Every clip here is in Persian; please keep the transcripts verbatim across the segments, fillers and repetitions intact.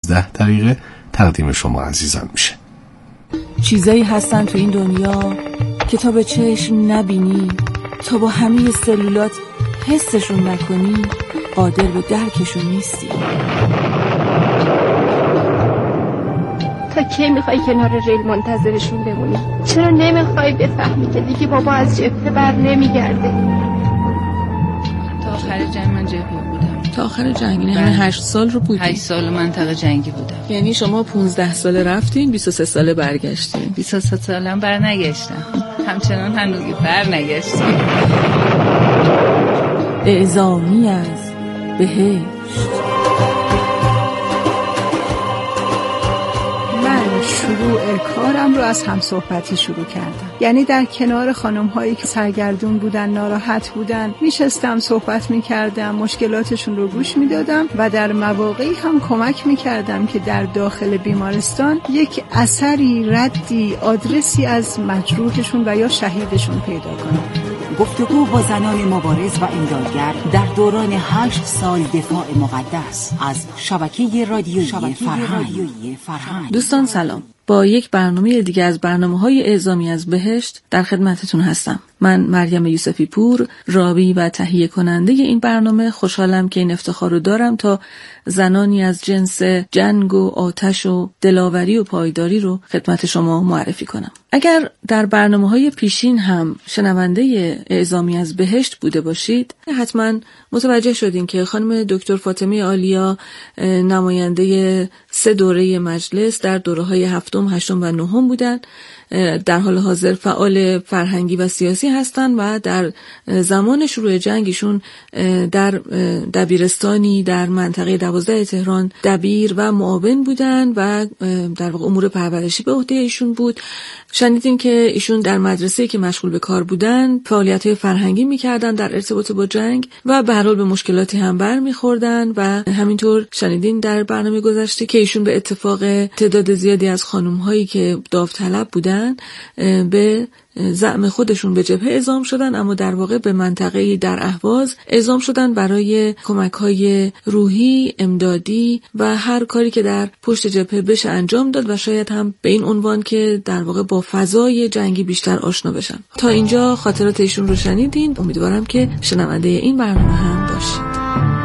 پانزده دقیقه تقدیم شما عزیزان میشه. چیزایی هستن تو این دنیا که تا به چشم نبینی، تا با همه سلولات حسشون نکنی، قادر به درکشون نیستی. تا کی میخوای کنار ریل منتظرشون بمونی؟ چرا نمیخوای بفهمی که دیگه بابا از جبهه بر نمیگرده؟ تا آخر جنگ من جبهه بودم. تا آخر جنگ یعنی همین هشت سال رو بودی؟ هشت سال منطقه جنگی بودم. یعنی شما پونزده ساله رفتین، بیست و سه ساله برگشتین؟ بیست و سه سالم بر نگشتم، همچنان هنوزی بر نگشتم. اعزامی از بهشت. شروع کارم رو از همصحبتی شروع کردم، یعنی در کنار خانم هایی که سرگردون بودن، ناراحت بودن، میشستم صحبت میکردم، مشکلاتشون رو گوش میدادم و در مواقعی هم کمک میکردم که در داخل بیمارستان یک اثری، ردی، آدرسی از مجروحشون و یا شهیدشون پیدا کنم. گفتگو با زنان مبارز و امدادگر در دوران هشت سال دفاع مقدس از شبکه رادیویی فرهنگ. دوستان سلام، با یک برنامه دیگه از برنامه‌های اعزامی از بهشت در خدمتتون هستم. من مریم یوسفی پور، راوی و تهیه کننده این برنامه، خوشحالم که این افتخار رو دارم تا زنانی از جنس جنگ و آتش و دلاوری و پایداری رو خدمت شما معرفی کنم. اگر در برنامه‌های پیشین هم شنونده اعزامی از بهشت بوده باشید، حتما متوجه شدین که خانم دکتر فاطمه عالیا نماینده سه دوره مجلس در دوره‌های هفتم، هشتم و نهم بودند. در حال حاضر فعال فرهنگی و سیاسی هستند و در زمان شروع جنگشون در دبیرستانی در منطقه دوازده تهران دبیر و معاون بودند و در واقع امور پرورشی به عهده ایشون بود. شنیدین که ایشون در مدرسه‌ای که مشغول به کار بودن فعالیت‌های فرهنگی می‌کردن در ارتباط با جنگ و به هر حال به مشکلاتی هم برمی‌خوردن و همینطور شنیدین در برنامه گذشته که ایشون به اتفاق تعداد زیادی از خانم‌هایی که داوطلب بودن به زعم خودشون به جبهه اعزام شدن، اما در واقع به منطقه‌ای در اهواز اعزام شدن برای کمک‌های روحی، امدادی و هر کاری که در پشت جبهه بشه انجام داد و شاید هم به این عنوان که در واقع با فضای جنگی بیشتر آشنا بشن. تا اینجا خاطرات ایشون رو شنیدین، امیدوارم که شنونده این برنامه هم باشید.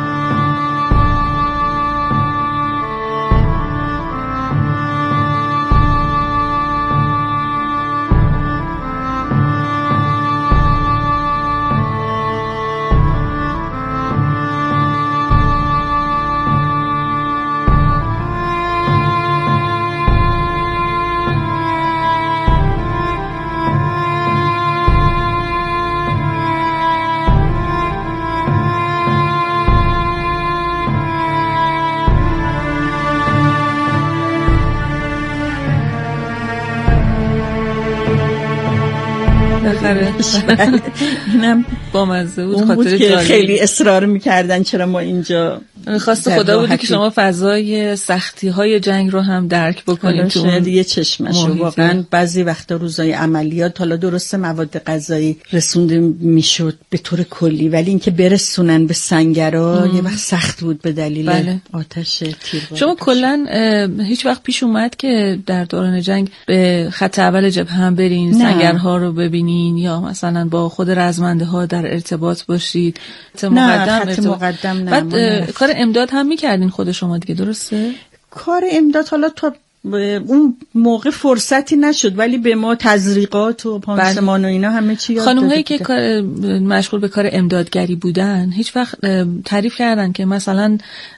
اینم با مزه بود، خاطر جالب. خیلی اصرار میکردن چرا ما اینجا خواست خدا بودی که شما فضای سختی های جنگ رو هم درک بکنید. تو شاید یه چشمش رو واقعا بعضی وقتا روزای عملیات حالا درسته مواد غذایی رسونده میشد به طور کلی، ولی اینکه برسونن به سنگرها یه وقت سخت بود به دلیل بله. آتش تیربارش. شما کلا هیچ وقت پیش اومد که در دوران جنگ به خط اول جبهه هم برین، سنگرها رو ببینین یا مثلا با خود رزمنده ها در ارتباط باشید؟ نه خط مقدم نه. بعد کار امداد هم میکردین خود شما دیگه، درسته؟ کار امداد حالا تا اون موقع فرصتی نشد، ولی به ما تزریقات و پانسمان و اینا همه چی یاد دادن. خانم‌هایی که مشغول به کار امدادگری بودن هیچ وقت تعریف کردن که مثلا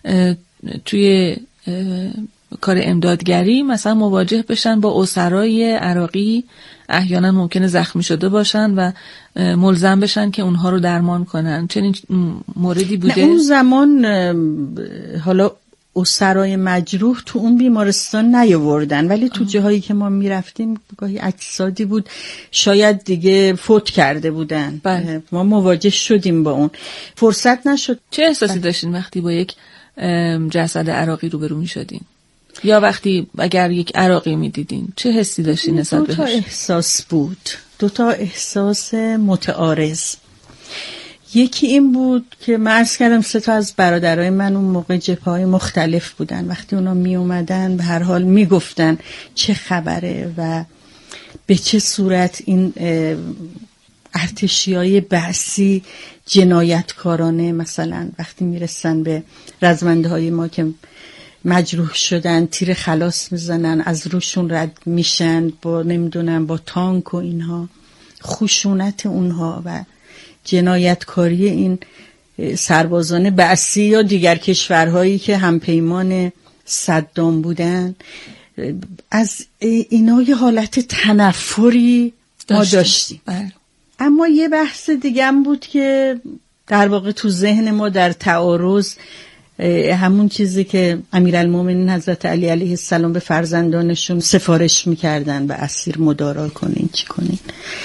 توی کار امدادگری مثلا مواجه بشن با اسرای عراقی، احیانا ممکنه زخمی شده باشن و ملزم بشن که اونها رو درمان کنن؟ چنین موردی بوده؟ اون زمان حالا اسرای مجروح تو اون بیمارستان نیاوردن، ولی تو جاهایی که ما میرفتیم گاهی اجسادی بود شاید دیگه فوت کرده بودن. بله. ما مواجه شدیم با اون، فرصت نشد. چه احساسی داشتین وقتی با یک جسد عراقی روبرو میشدین؟ یا وقتی اگر یک عراقی میدیدین چه حسی داشتین نسبت بهش؟ دو تا احساس بود، دو تا احساس متعارض. یکی این بود که من عرض کردم سه تا از برادرای من اون موقع جبهه‌های مختلف بودن. وقتی اونا می اومدن به هر حال می گفتن چه خبره و به چه صورت این ارتشیای بعثی جنایتکارانه مثلا وقتی میرسن به رزمنده های ما که مجروح شدن تیر خلاص میزنن، از روشون رد میشن با نمیدونم با تانک و اینها، خشونت اونها و جنایتکاری این سربازان بعثی یا دیگر کشورهایی که همپیمان صدام بودن، از اینا یه حالت تنفری ما داشتیم. بله. اما یه بحث دیگه هم بود که در واقع تو ذهن ما در تعارض، همون چیزی که امیرالمومنین حضرت علی علیه السلام به فرزندانشون سفارش میکردن و اسیر مدارا کنین چی کنین،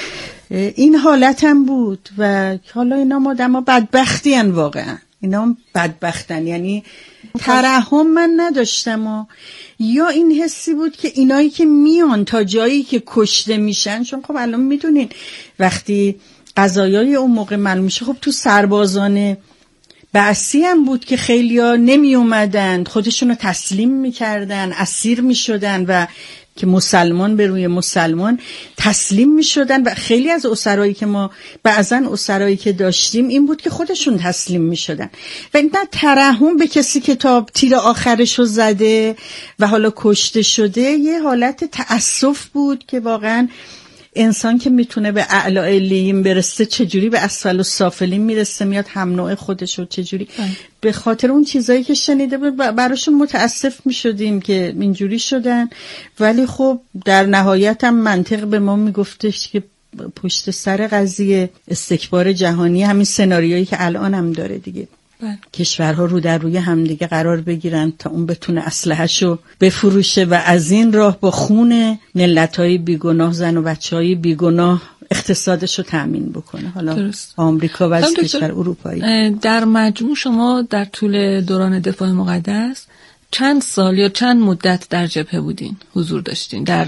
این حالت هم بود. و حالا اینا ما دما بدبختی هن، واقعا اینا هم بدبختن، یعنی ترحم من نداشتم و یا این حسی بود که اینایی که میان تا جایی که کشته میشن، چون خب الان میدونین وقتی قضایای اون موقع معلوم میشه خب تو سربازان بعثی هم بود که خیلیا نمی اومدن خودشونو تسلیم میکردن، اسیر میشدن و که مسلمان به روی مسلمان تسلیم میشدن و خیلی از اسرایی که ما بعضن اسرایی که داشتیم این بود که خودشون تسلیم میشدن و این ترحم به کسی که تا تیر آخرشو زده و حالا کشته شده یه حالت تأسف بود که واقعا انسان که میتونه به اعلی علیین برسه چجوری به اسفل السافلین میرسه، میاد هم نوع خودشو چجوری اه. به خاطر اون چیزایی که شنیده بود براشون متاسف میشدیم که اینجوری شدن. ولی خب در نهایت هم منطق به ما میگفتش که پشت سر قضیه استکبار جهانی همین سناریویی که الان هم داره دیگه، بله. کشورها رو در روی همدیگه قرار بگیرن تا اون بتونه اسلحه‌شو بفروشه و از این راه با خون ملت‌های بیگناه، زن و بچه‌های بیگناه اقتصادشو تأمین بکنه. حالا درست. آمریکا و از کشور اروپایی. در مجموع شما در طول دوران دفاع مقدس چند سال یا چند مدت در جبهه بودین، حضور داشتین در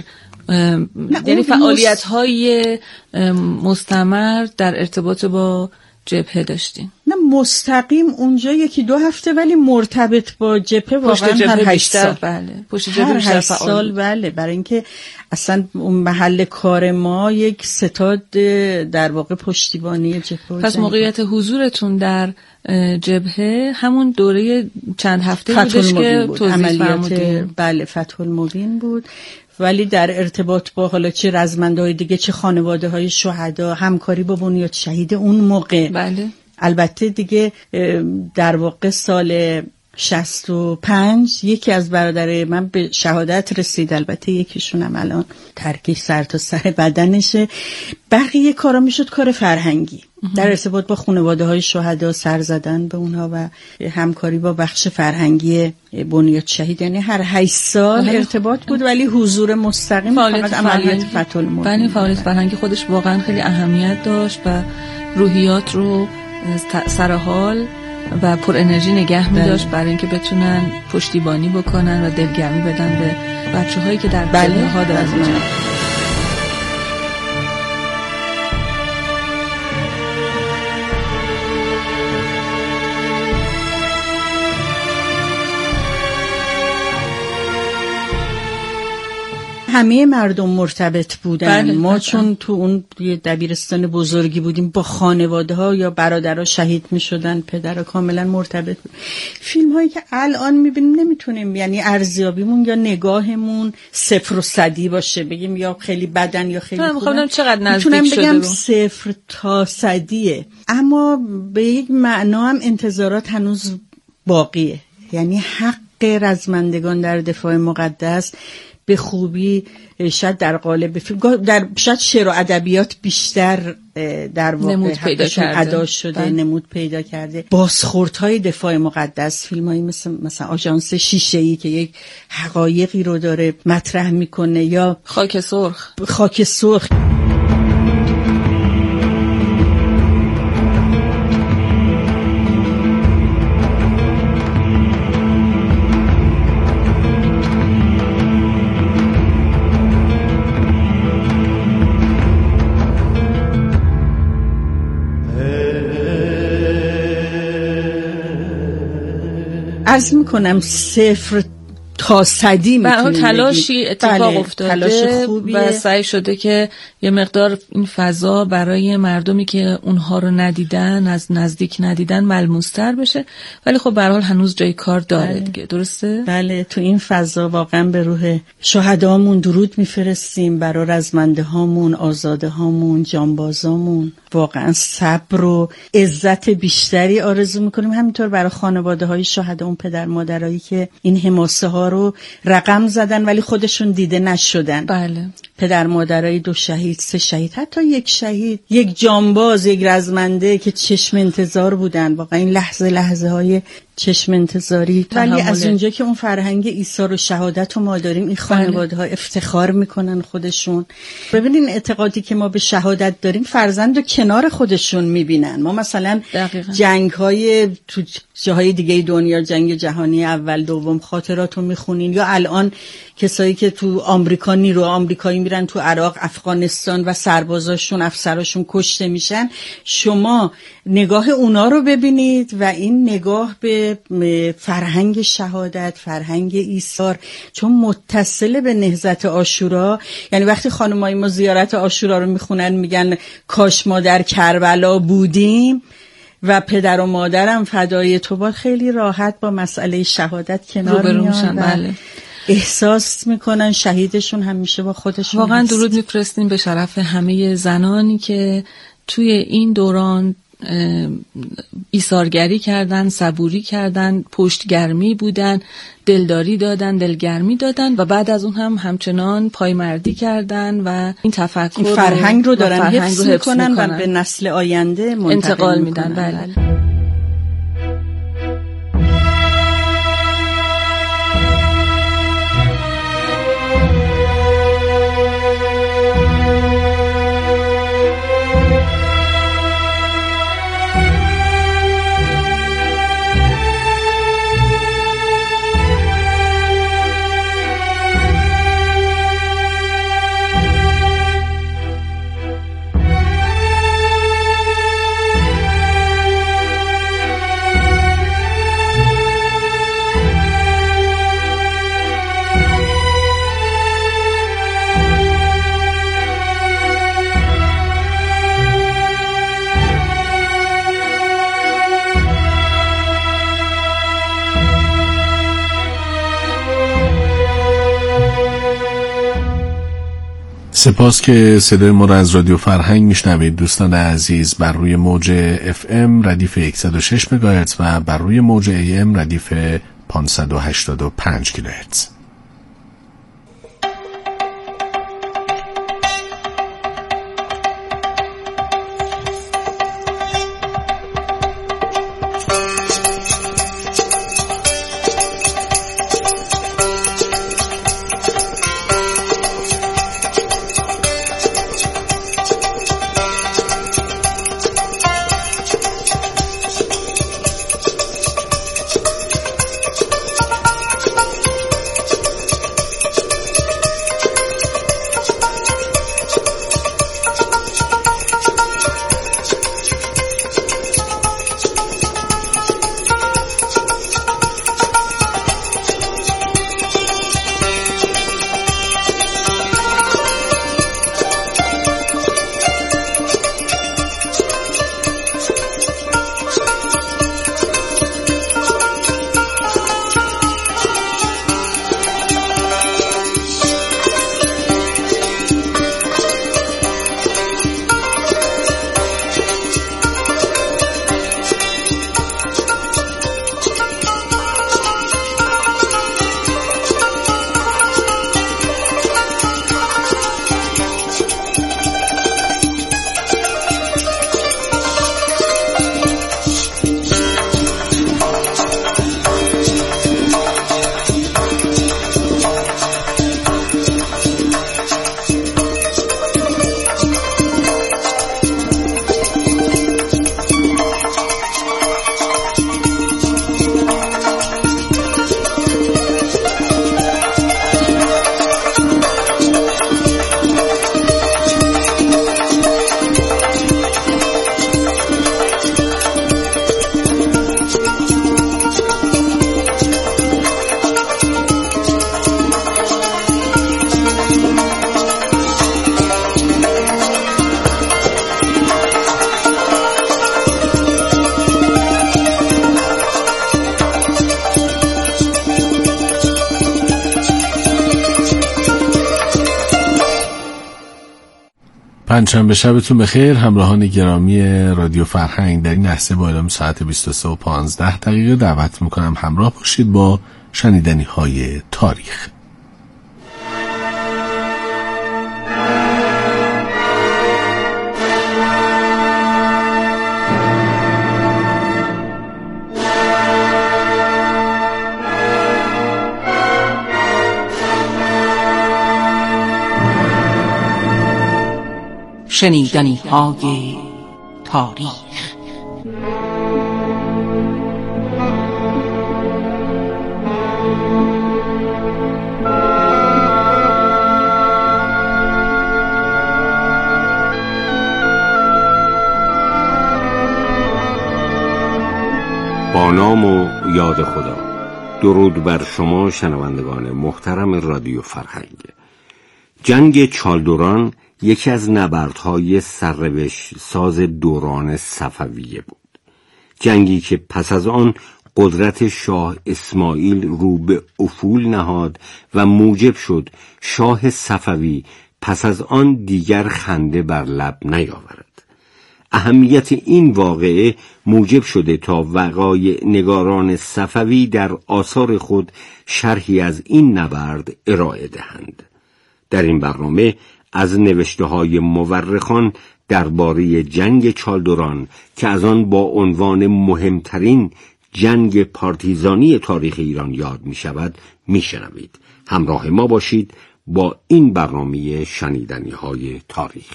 یعنی فعالیت‌های مستمر در ارتباط با جبهه داشتین؟ نه مستقیم اونجا یکی دو هفته، ولی مرتبط با جبهه واقعا هر هشت سال. بله. پشت جبهه بیشتر سال. بله، برای اینکه اصلا اون محل کار ما یک ستاد در واقع پشتیبانی جبهه. پس موقعیت حضورتون در جبهه همون دوره چند هفته بودش که توضیح فرمودین؟ بله، فتح المبین بود. ولی در ارتباط با حالا چه رزمنده‌های دیگه چه خانواده‌های شهدا، همکاری با بنیاد شهید اون موقع. بله. البته دیگه در واقع سال شصت و پنج یکی از برادرای من به شهادت رسید، البته یکیشون هم الان ترکش سر تا سر بدنشه. بقیه کارا میشد کار فرهنگی در ارتباط با خانواده‌های شهدا، سر زدن به اونها و همکاری با بخش فرهنگی بنیاد شهید. یعنی هر هشت سال ارتباط بود، ولی حضور مستقیم فقط عملیات فتح المبین. بله، فعالیت فرهنگی خودش واقعا خیلی اهمیت داشت و روحیات رو سر حال و پر انرژی نگه می داشت برای اینکه بتونن پشتیبانی بکنن و دلگرمی بدن به بچه‌هایی که در جبهه ها دارن. همه مردم مرتبط بودن. بله، ما بله. چون تو اون دبیرستان بزرگی بودیم با خانواده ها یا برادرها شهید می شدن، پدرها کاملا مرتبط بود. فیلم هایی که الان می بینیم نمیتونیم یعنی ارزیابیمون یا نگاهمون صفر و صدی باشه، بگیم یا خیلی بدن یا خیلی خوبن. میخوام چقدر نزدیک شده بگم رو. صفر تا صدیه، اما به یک معنا هم انتظارات هنوز باقیه. یعنی حق رزمندگان در دفاع مقدس به خوبی شاید در قالب فیلم، در شاید شعر و ادبیات بیشتر در واقع نمود پیدا کرده، ادا شده، بله. نمود پیدا کرده. بازخوردهای دفاع مقدس، فیلمایی مثل مثلا آژانس شیشه‌ای که یک حقایقی رو داره مطرح میکنه، یا خاک سرخ خاک سرخ عرض میکنم صفر تا صدی میتونیم بگیم. تلاشی اتفاق بله، افتاده تلاش خوبیه. و سعی شده که یه مقدار این فضا برای مردمی که اونها رو ندیدن، از نزدیک ندیدن، ملموس‌تر بشه. ولی خب به هر حال هنوز جای کار داره. بله. دیگه درسته؟ بله، تو این فضا واقعا به روح شهدامون درود میفرستیم، برای رزمنده هامون، آزاده هامون، جانبازامون واقعا صبر و عزت بیشتری آرزو میکنیم. همینطور برای خانواده های شهدا، اون پدر مادرایی که این حماسه ها رو رقم زدن ولی خودشون دیده نشدن. بله. پدر مادرای دو شهید، سه شهید، حتی یک شهید، یک جانباز، یک رزمنده که چشم انتظار بودن. واقعا این لحظه لحظه های چشم انتظاری. ولی از اونجا که اون فرهنگ ایثار و شهادت رو ما داریم، این خانواده ها افتخار میکنن خودشون. ببینین اعتقادی که ما به شهادت داریم، فرزند رو کنار خودشون میبینن. ما مثلا جنگ های تو جاهای دیگه دنیا، جنگ جهانی اول دوم، خاطرات رو میخونین، یا الان کسایی که تو آمریکا نیرو آمریکایی میرن تو عراق، افغانستان و سربازاشون، افسراشون کشته میشن، شما نگاه اونا رو ببینید و این نگاه به فرهنگ شهادت، فرهنگ ایثار، چون متصل به نهضت عاشورا. یعنی وقتی خانمای ما زیارت عاشورا رو میخونن میگن کاش ما در کربلا بودیم و پدر و مادرم فدای تو باد، خیلی راحت با مسئله شهادت کنار میان. بله. احساس میکنن شهیدشون همیشه با خودشون. واقعا درود میفرستیم به شرف همه زنانی که توی این دوران ایثارگری کردن، صبوری کردن، پشتگرمی بودن، دلداری دادن، دلگرمی دادن و بعد از اون هم همچنان پایمردی کردن و این تفکر این فرهنگ رو دارن حفظ میکنن و به نسل آینده انتقال میدن. بله. سپاس که صدای ما را از رادیو فرهنگ میشنوید دوستان عزیز، بر روی موج اف ام ردیف صد و شش مگاهرتز و بر روی موج ای ام ردیف پانصد و هشتاد و پنج کیلوهرتز. پنجشنبه شبتون بخیر همراهان گرامی رادیو فرهنگ. در این لحظه با اعلام ساعت بیست و سه و پانزده دقیقه دعوت میکنم همراه باشید با شنیدنی های تاریخ. شنیدنی های تاریخ. با نام و یاد خدا. درود بر شما شنوندگان محترم رادیو فرهنگ. جنگ چالدوران یکی از نبردهای سرنوشت ساز دوران صفویه بود. جنگی که پس از آن قدرت شاه اسماعیل رو به افول نهاد و موجب شد شاه صفوی پس از آن دیگر خنده بر لب نیاورد. اهمیت این واقعه موجب شده تا وقایع نگاران صفوی در آثار خود شرحی از این نبرد ارائه دهند. در این برنامه از نوشته‌های مورخان درباره جنگ چالدوران که از آن با عنوان مهمترین جنگ پارتیزانی تاریخ ایران یاد می شود می شنوید. همراه ما باشید با این برنامه شنیدنی های تاریخ.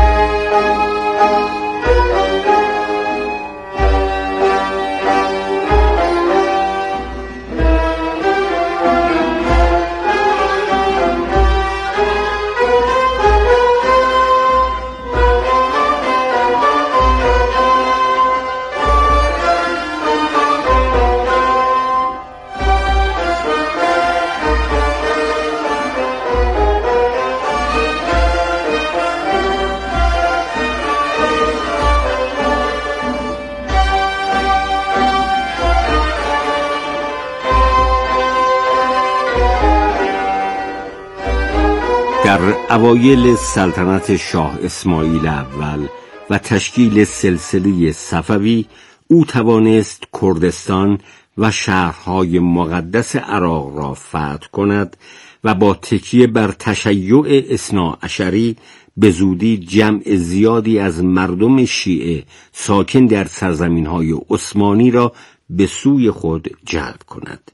در اوایل سلطنت شاه اسماعیل اول و تشکیل سلسله صفوی او توانست کردستان و شهرهای مقدس عراق را فتح کند و با تکیه بر تشیع اثناعشری به زودی جمع زیادی از مردم شیعه ساکن در سرزمین‌های عثمانی را به سوی خود جلب کند.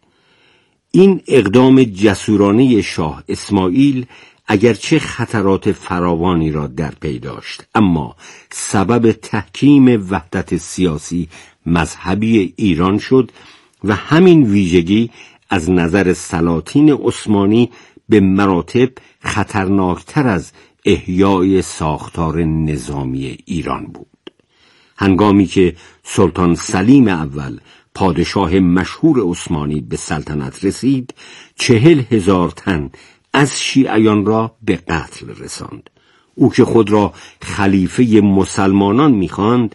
این اقدام جسورانه شاه اسماعیل اگرچه خطرات فراوانی را در پی داشت، اما سبب تحکیم وحدت سیاسی مذهبی ایران شد و همین ویژگی از نظر سلاطین عثمانی به مراتب خطرناکتر از احیای ساختار نظامی ایران بود. هنگامی که سلطان سلیم اول پادشاه مشهور عثمانی به سلطنت رسید، چهل هزار تن از شیعیان را به قتل رساند. او که خود را خلیفه مسلمانان می‌خواند،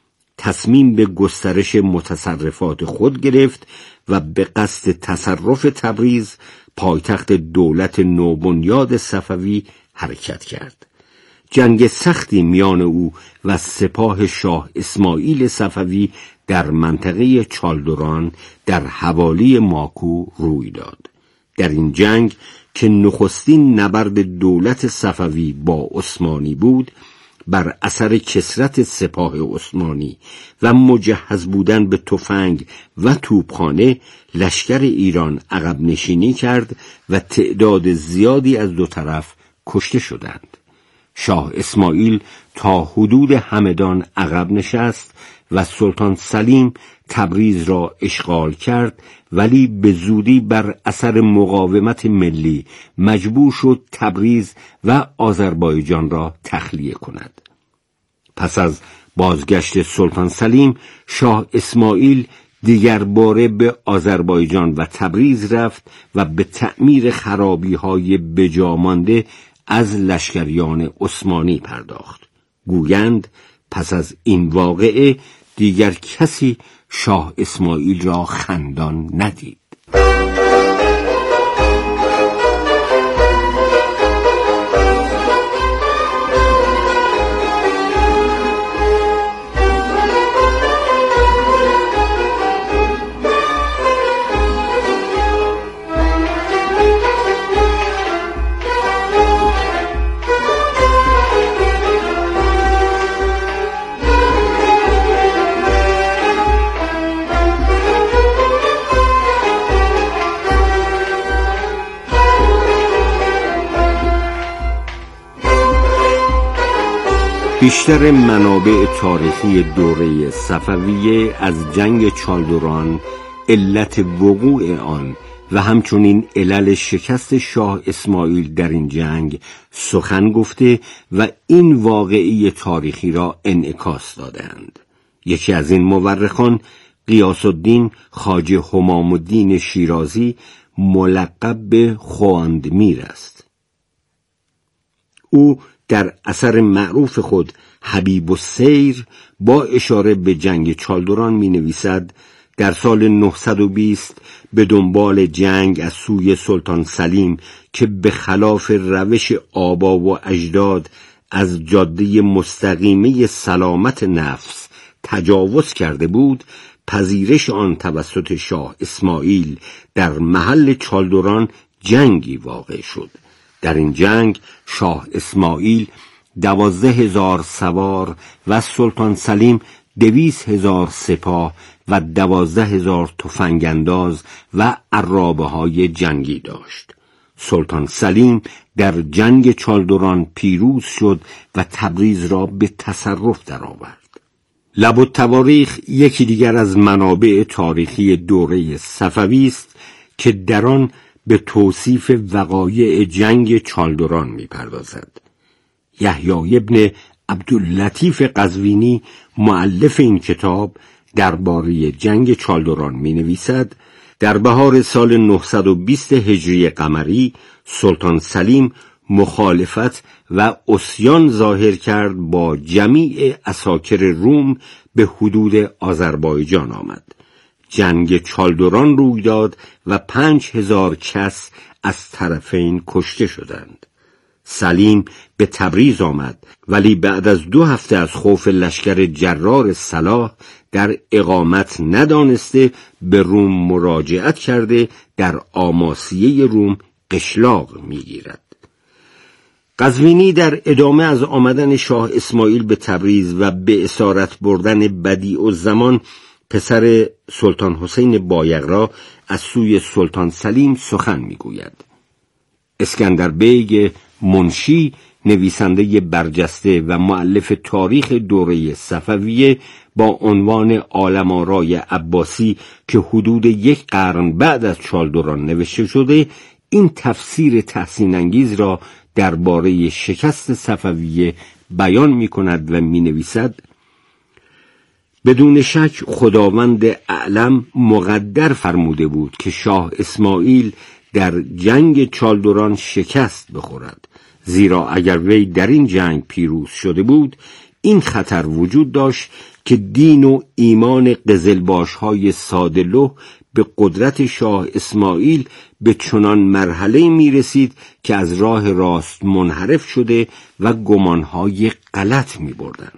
تصمیم به گسترش متصرفات خود گرفت و به قصد تصرف تبریز، پایتخت دولت نوبنیاد صفوی، حرکت کرد. جنگ سختی میان او و سپاه شاه اسماعیل صفوی در منطقه چالدوران در حوالی ماکو روی داد. در این جنگ که نخستین نبرد دولت صفوی با عثمانی بود، بر اثر کثرت سپاه عثمانی و مجهز بودن به تفنگ و توپخانه، لشکر ایران عقب نشینی کرد و تعداد زیادی از دو طرف کشته شدند. شاه اسماعیل تا حدود همدان عقب نشست و سلطان سلیم تبریز را اشغال کرد، ولی به زودی بر اثر مقاومت ملی مجبور شد تبریز و آذربایجان را تخلیه کند. پس از بازگشت سلطان سلیم، شاه اسماعیل دیگر باره به آذربایجان و تبریز رفت و به تعمیر خرابی‌های بجامانده از لشکریان عثمانی پرداخت. گویند پس از این واقعه دیگر کسی شاه اسماعیل را خندان ندید. بیشتر منابع تاریخی دوره صفویه از جنگ چالدوران، علت وقوع آن و همچنین علل شکست شاه اسماعیل در این جنگ سخن گفته و این واقعی تاریخی را انعکاس دادند. یکی از این مورخان غیاث الدین خواجه همام الدین شیرازی ملقب به خواندمیر است. او در اثر معروف خود حبیب السیر با اشاره به جنگ چالدوران می نویسد در سال نهصد و بیست به دنبال جنگ از سوی سلطان سلیم که به خلاف روش آبا و اجداد از جاده مستقیمه سلامت نفس تجاوز کرده بود، پذیرش آن توسط شاه اسماعیل در محل چالدوران جنگی واقع شد. در این جنگ شاه اسماعیل دوازده هزار سوار و سلطان سلیم دویست هزار سپاه و دوازده هزار تفنگانداز و عرابه های جنگی داشت. سلطان سلیم در جنگ چالدوران پیروز شد و تبریز را به تصرف درآورد. لب التواریخ یکی دیگر از منابع تاریخی دوره صفوی است که در آن به توصیف وقایع جنگ چالدوران می‌پردازد. یحیی ابن عبداللطیف قزوینی مؤلف این کتاب درباره جنگ چالدوران می‌نویسد در بهار سال نهصد و بیست هجری قمری سلطان سلیم مخالفت و عصیان ظاهر کرد، با جمیع عساکر روم به حدود آذربایجان آمد. جنگ چالدوران روی داد و پنج هزار کس از طرفین کشته شدند. سلیم به تبریز آمد، ولی بعد از دو هفته از خوف لشکر جرار صلاح در اقامت ندانسته به روم مراجعت کرده در آماسیه روم قشلاق میگیرد. قزوینی در ادامه از آمدن شاه اسماعیل به تبریز و به اسارت بردن بدیع الزمان پسر سلطان حسین بایغرا از سوی سلطان سلیم سخن میگوید. اسکندر بیگ منشی نویسنده برجسته و مؤلف تاریخ دوره صفویه با عنوان عالم‌آرای عباسی که حدود یک قرن بعد از چالدوران نوشته شده، این تفسیر تحسین انگیز را درباره شکست صفویه بیان می کند و می نویسد: بدون شک خداوند اعلم مقدر فرموده بود که شاه اسماعیل در جنگ چالدوران شکست بخورد، زیرا اگر وی در این جنگ پیروز شده بود این خطر وجود داشت که دین و ایمان قزلباش‌های ساده‌لوح به قدرت شاه اسماعیل به چنان مرحله می رسید که از راه راست منحرف شده و گمانهای غلط می بردند.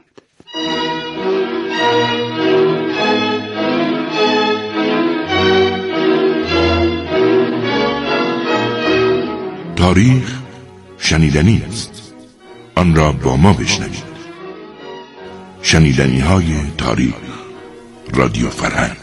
تاریخ شنیدنی است، آن را با ما بشنوید. شنیدنی های تاریخ، رادیو فرهنگ.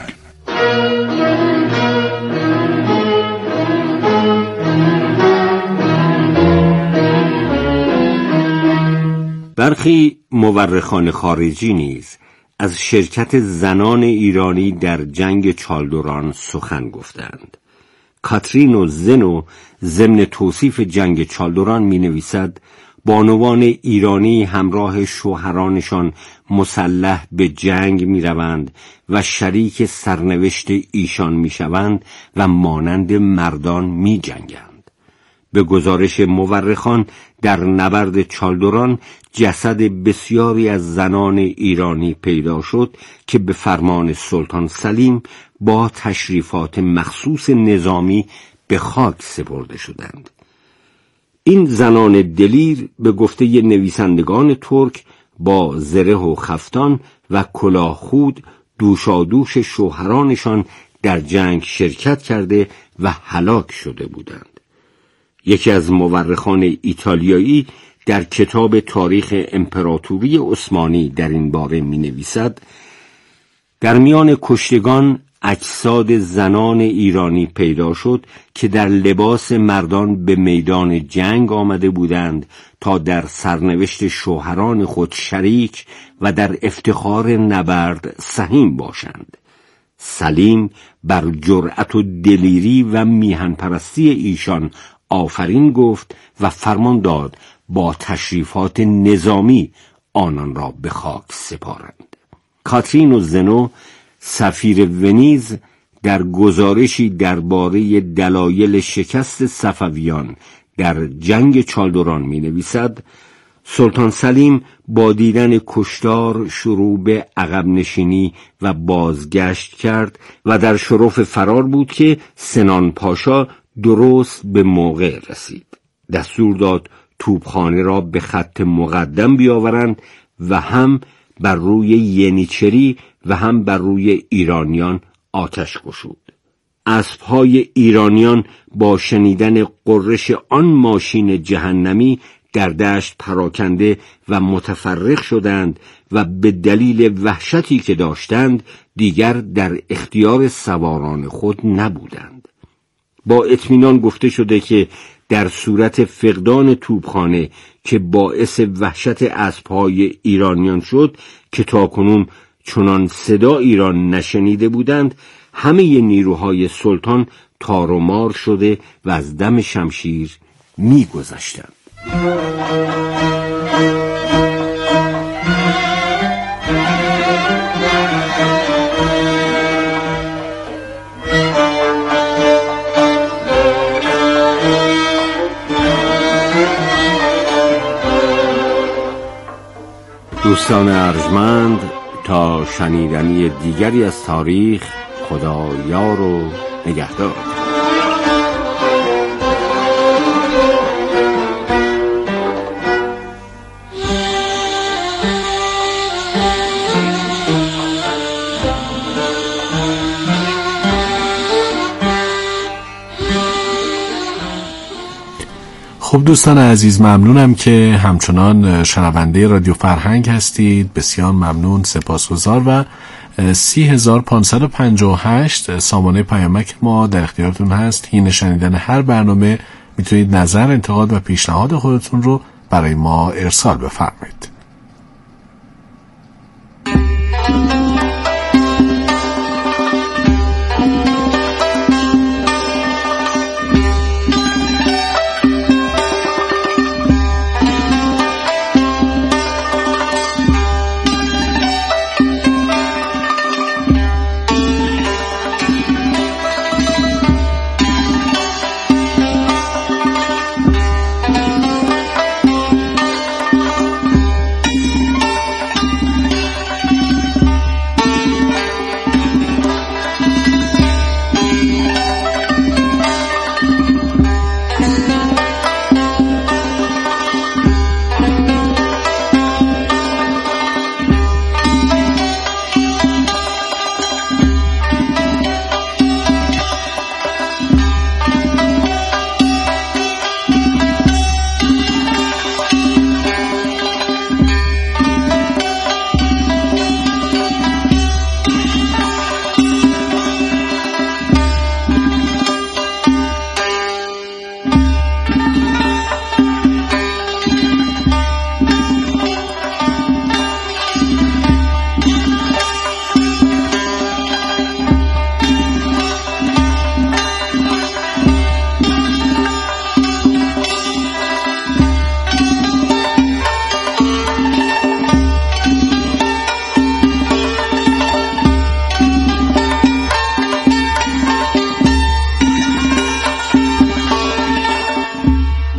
برخی مورخان خارجی نیز از شرکت زنان ایرانی در جنگ چالدوران سخن گفتند. کاترین و زنو ضمن توصیف جنگ چالدوران می نویسد: بانوان ایرانی همراه شوهرانشان مسلح به جنگ می روند و شریک سرنوشت ایشان می شوند و مانند مردان می جنگند. به گزارش مورخان در نبرد چالدوران جسد بسیاری از زنان ایرانی پیدا شد که به فرمان سلطان سلیم با تشریفات مخصوص نظامی به خاک سپرده شدند. این زنان دلیر به گفته نویسندگان ترک با زره و خفتان و کلاه خود دوشادوش شوهرانشان در جنگ شرکت کرده و هلاک شده بودند. یکی از مورخان ایتالیایی در کتاب تاریخ امپراتوری عثمانی در این باره می نویسد: در میان کشتگان اجساد زنان ایرانی پیدا شد که در لباس مردان به میدان جنگ آمده بودند تا در سرنوشت شوهران خود شریک و در افتخار نبرد سهیم باشند. سلیم بر جرأت و دلیری و میهن پرستی ایشان آفرین گفت و فرمان داد با تشریفات نظامی آنان را به خاک سپارند. کاترین و زنو سفیر ونیز در گزارشی درباره دلایل شکست صفویان در جنگ چالدوران می نویسد: سلطان سلیم با دیدن کشتار شروع به عقب نشینی و بازگشت کرد و در شرف فرار بود که سنان پاشا درست به موقع رسید. دستور داد توپخانه را به خط مقدم بیاورند و هم بر روی ینیچری و هم بر روی ایرانیان آتش گشود. اسبهای ایرانیان با شنیدن غرش آن ماشین جهنمی در دشت پراکنده و متفرق شدند و به دلیل وحشتی که داشتند دیگر در اختیار سواران خود نبودند. با اطمینان گفته شده که در صورت فقدان توپخانه که باعث وحشت اسبهای ایرانیان شد که تاکنون چنان صدایی را نشنیده بودند، همه نیروهای سلطان تار و مار شده و از دم شمشیر می گذشتند. دوستان ارجمند، تا شنیدنی دیگری از تاریخ، خدا یار و نگهدار. خب دوستان عزیز، ممنونم که همچنان شنونده رادیو فرهنگ هستید. بسیار ممنون، سپاسگزار. و سی هزار پانصد و پنجاه و هشت سامانه پیامک ما در اختیارتون هست. حین شنیدن هر برنامه میتونید نظر، انتقاد و پیشنهاد خودتون رو برای ما ارسال بفرمایید.